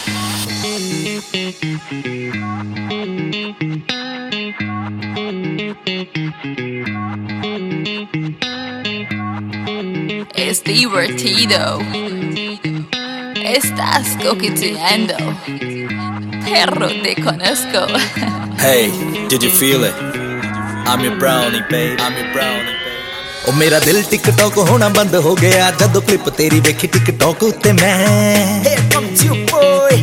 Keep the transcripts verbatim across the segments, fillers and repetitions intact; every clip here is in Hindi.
Es divertido. Estás coqueteando. Perro, te conozco. Hey, did you feel it? I'm your brownie, babe. I'm your brownie. ओ मेरा दिल टिकटॉक होना बंद हो गया जब क्लिप तेरी देखी टिकटॉक उत्ते मैं hey, boy.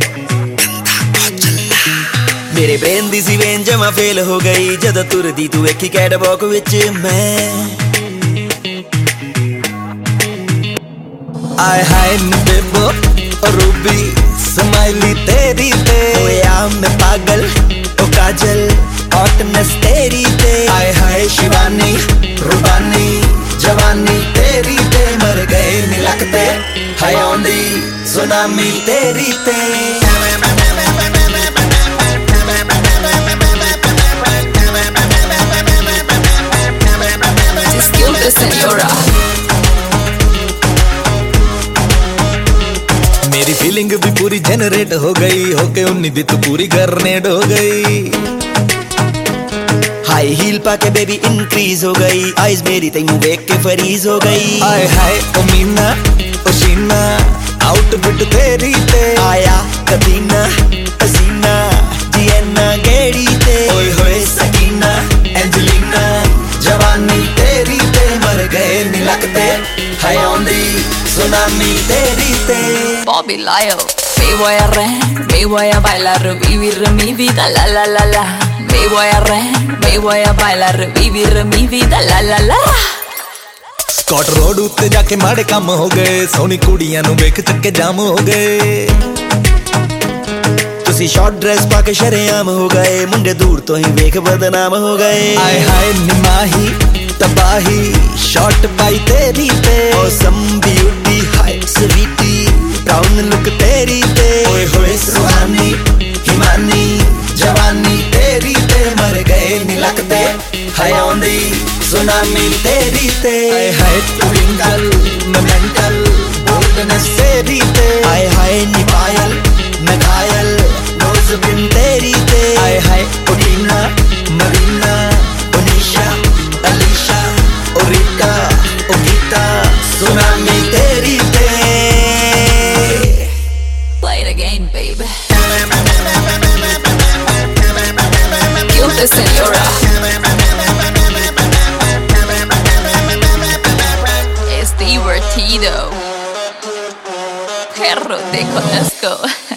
मेरे ब्रेन दी सी वेन जमा फेल हो गई जद तुर दी तू वेखी कैटवॉक विच मैं आय हाय बेबो रूबी स्माइली तेरी ते ओया मैं पागल ओ काजल हॉटनेस तेरी ते आय हाय शिवानी रूबानी जवानी तेरी ते मर गए निलकते हाय आंधी सुनामी तेरी ते Disculpe, señora. मेरी फीलिंग भी पूरी जनरेट हो गई होके उन्नीस दी तू पूरी ग्रेनेड हो गई हाई हील पाके बेबी इंक्रीज हो गई आइज मेरी तेनू देख के फरीज हो गई आय हाय ओ मीना ओ शीना आउटफिट तेरी ते आया कदीना हसीना जियना गेड़ी ते ओए होए सकीना एंजेलिना जवानी तेरी ते मर गए निलकते हाय आंधी सुनामी तेरी ते Bobby Lyle. Me voy a re, me voy a bailar, vivir mi vida, la la la la. Me voy a re, me voy a bailar, vivir mi vida, la la la. Scott road उत्ते जाके माड़े काम हो गए सोनी कुड़ियां नू वेख चक्के जाम हो गए तुसी शॉर्ट ड्रेस पाके शरेआम हो गए मुंडे दूर तो ही वेख बदनाम हो गए आय हाय निमाही तबाही शॉर्ट पाई तेरी ते ओसम ब्यूटी हाय स्वीटी ब्राउन लुक तेरी ते ओए होए सुहानी हिमानी जवानी तेरी ते मर गए निलकते हाय आंधी सुनामी तेरी ते आय हाय ट्विंकल मैं मेंटल बोल्डनेस तेरी ते आय हाय निपायल मैं घायल रोज बिन तेरी ते आय हाय ओटीना मरीना ओनिशा अलीशा ओरिटा ओगीता सुनामी तेरी ते Play it again, baby. Cute señora. Es divertido. Perro, te conozco.